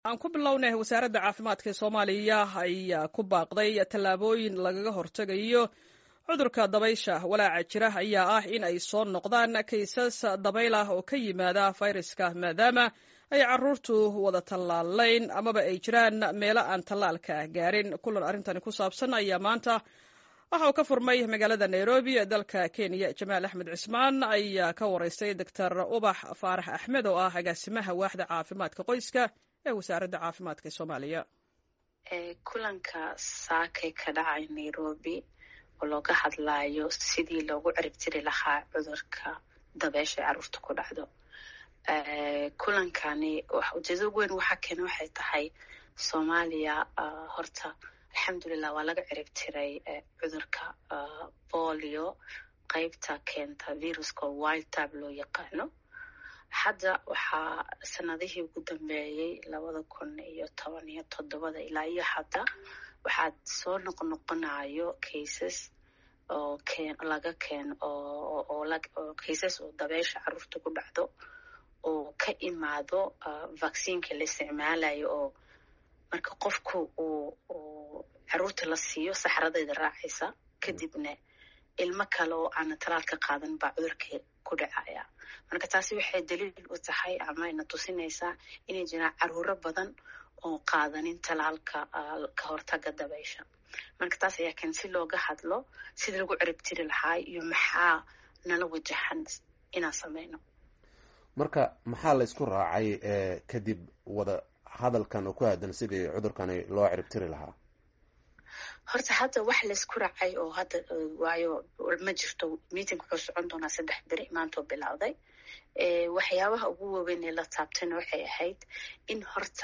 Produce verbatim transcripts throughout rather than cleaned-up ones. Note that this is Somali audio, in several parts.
aan ku bilownay wasaaradda caafimaadka ee Soomaaliya ayaa ku baaqday tallaabooyin lagaga hortagayo cudurka dabaysha walaaca jira ayaa ah in ay soo noqdaan kaysas dabayl ah oo ka yimaada fayraska maadaama ay caruurtu wada tallaalayn amaba ay jiraan meelo aan tallaalka gaarin kulan arrintani ku saabsan ayaa maanta waxa uu ka furmay magaalada Nairobi ee dalka Kenya. Jamaal Axmed Cismaan ayaa ka waraystay Doctor Ubax Faarax Axmed oo ah agaasimaha waaxda caafimaadka qoyska ee wasaaradda caafimaadka ee Soomaaliya. ee kulanka saakay ka dhacay Nairobi oo looga hadlayo sidii loogu ciribtiri lahaa cudurka dabaysha caruurta ku dhacdo. ee kulankani waxa ujeedo weyn waxa keenay waxay tahay Soomaaliya horta alxamdulillah waa laga ciribtiray cudurka polio qaybta keenta viruska wild type loo yaqaano. hadda waxaa sanadihii ugu dambeeyay labada kun iyo toban iyo toddobada ilaa iyo hadda waxaa soo noqnoqonayo cases oo keen laga keen oo oo oo cases oo dabaysha caruurta ku dhacdo oo ka imaado vaccine-ka la isticmaalayo oo marka qofku uu uu caruurta la siiyo saxaradeeda raacaysa kadibna ilmo kale oo aan talaalka qaadan baa cudurka ku dhacaya. marka taasi waxay daliil u tahay ama ina tusinaysaa inay jiraan caruuro badan oo qaadanin talaalka ka hortaga dabaysha. marka taas ayaa kan si looga hadlo sida lagu ciribtiri lahaa iyo maxaa nala wajahan inaan sameyno. marka maxaa la isku raacay kadib wada hadalkan oo ku aadan sidii cudurkani loo ciribtiri lahaa? horta hadda wax la isku raacay oo hadda waayo ma jirto. meeting wuxuu socon doonaa saddex beri maantoo bilowday. ee waxyaabaha ugu waaweyn ee la taabtayna waxay ahayd in horta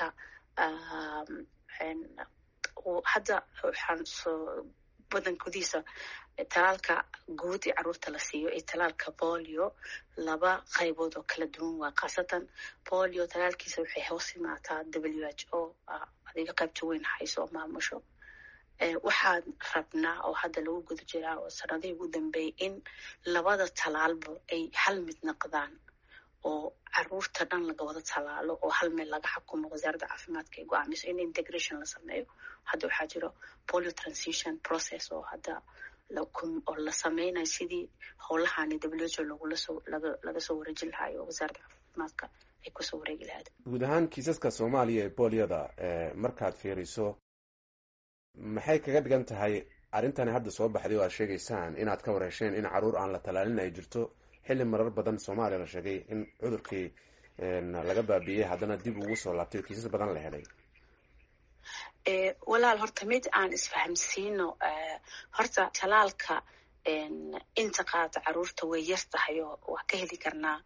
hadda waxaan soo badankoodiisa talaalka guud ee caruurta la siiyo ee talaalka polio laba qaybood oo kala duwan waa khaasatan polio talaalkiisa waxay hoos imaataa W H O adiga qaybta weyn hayso oo maamusho. waxaan rabnaa oo hadda lagu guda jiraa oo sanadihii ugu dambeeyay in labada talaalba ay hal mid noqdaan oo caruurta dhan laga wada talaalo oo hal meel laga xukumo. wasaaradda caafimaadka ay go'aamiso in integration la sameeyo. hadda waxaa jiro polio transition process oo hadda oo la sameynayo sidii howlahani W H O lagula soo laga laga soo wareejin lahayo wasaaradda caafimaadka ay kusoo wareegi lahayd. guud ahaan kiisaska Soomaaliya ee poliyada markaad fiiriso maxay kaga dhigan tahay arintani hadda soo baxday oo aad sheegaysaan inaad ka wareesheen in caruur aan la talaalin ay jirto xilli marar badan Soomaaliya la sheegay in cudurkii laga baabiyay haddana dib ugu soo laabtay kiisas badan la helay? ee walaal horta mid aan isfahamsiino horta talaalka inta qaata caruurta way yar tahay oo waa ka heli karnaa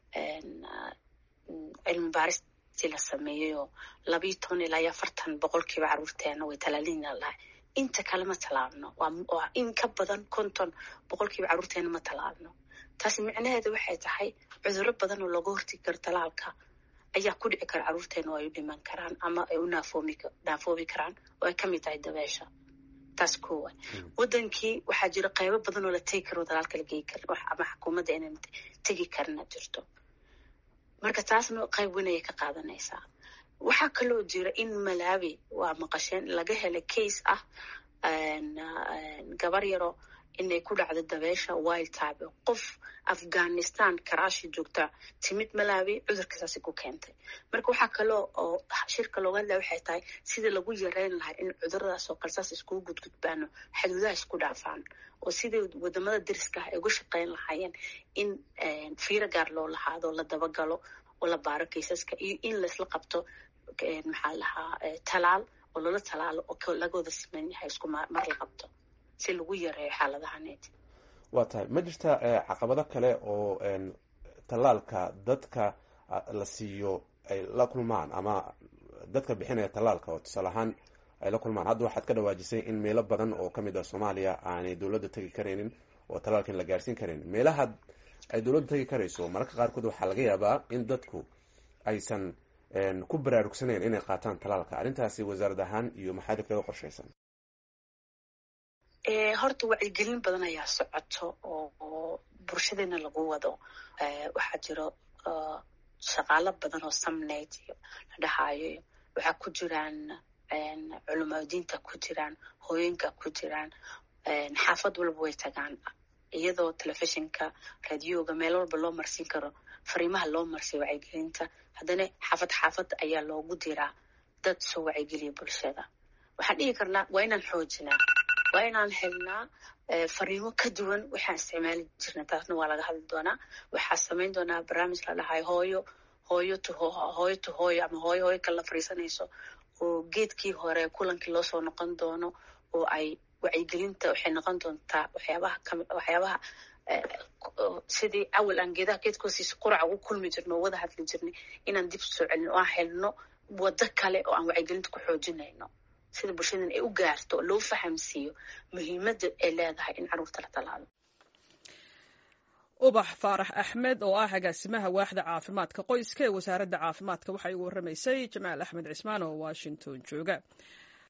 cilmi baaris la sameeyo laba iyo toban ilaa afartan boqolkiiba caruurteena way talaalin lahayd. inta kale ma talaalno. waa in ka badan konton boqolkiiba caruurteena ma talaalno. taasi micnaheedu waxay tahay cudurro badan oo looga hortagi karo talaalka ayaa ku dhici kara caruurteena oo ay u dhiman karaan ama ay u naafoomi naafoobi karaan oo ay ka mid tahay dabaysha. taas koowa wadankii waxaa jira qaybo badan oo la tegi karo talaalka la geey karo ama xukuumadda inaan tegi karna jirto. marka taasna qayb weyn ayay ka qaadanaysaa. waxaa kaloo jira in Malawi waa maqasheen laga helay case ah gabar yaro inay ku dhacdo dabaysha wild type. qof Afghanistan Karachi joogta timid Malawi cudurkaasi ku keentay. marka waxaa kaloo oo shirka looga hadlay waxay tahay sida lagu yareyn lahaa in cuduradaas oo qalsaas isku gudgudbaano xuduudaha isku dhaafaan oo sidii wadamada dariska ah ay uga shaqeyn lahaayeen in fiiro gaar loo lahaado la dabagalo oo la baaro kiisaska iyo in la isla qabto maxaa lahaa talaal oo loola talaalo oo laga wada siman yahay isku mar la qabto si lagu yareeyo xaaladahaneed. waa tahay ma jirta caqabado kale oo talaalka dadka la siiyo ay la kulmaan ama dadka bixinaya talaalka oo tusaale ahaan ay la kulmaan? hadda waxaad ka dhawaajisay in meelo badan oo ka mid ah Soomaaliya aanay dawladda tagi karaynin oo talaalkan la gaarsiin karin. meelaha ay dawladda tagi karayso mararka qaarkood waxaa laga yaabaa in dadku aysan ku baraarugsanayn inay qaataan talaalka. arrintaasi wasaarad ahaan iyo maxaa kaga qorshaysan? ee horta wacyigelin badan ayaa socoto oo bulshadeena lagu wado. waxaa jiro shaqaalo badan oo samneyd iyo la dhahayo waxaa ku jiraan culamaadiinta ku jiraan, hooyinka ku jiraan, xaafad walba way tagaan iyadoo telefishinka, radioga meel walba loo marsin karo fariimaha loo marsiyo wacyigelinta. haddana xaafad xaafad ayaa loogu diraa dad soo wacyigeliya bulshada. waxaan dhihi karnaa waa inaan xoojinaa, waa inaan helnaa fariimo ka duwan waxaan isticmaali jirna. taasna waa laga hadli doonaa. waxaa samayn doonaa barnaamij la dhahay hooyo hooyo to hooyo to hooyo ama hooyo hooyo kala fariisanayso oo geedkii hore kulankii loo soo noqon doono oo ay wacyigelinta waxay noqon doontaa waxyaabaha waxyaabaha sidii awal aan geedaha geedkoosiisa quraca ugu kulmi jirno oo wada hadli jirnay inaan dib soo celin oo aan helno waddo kale oo aan wacyigelinta ku xoojinayno sida bulshadan ay u gaarto loo fahamsiiyo muhiimadda ay leedahay in carruurta la talaalo. ubax faarax axmed oo ah agaasimaha waaxda caafimaadka qoyska ee wasaaradda caafimaadka waxay ugu warramaysay jamaal axmed cismaan oo washington jooga.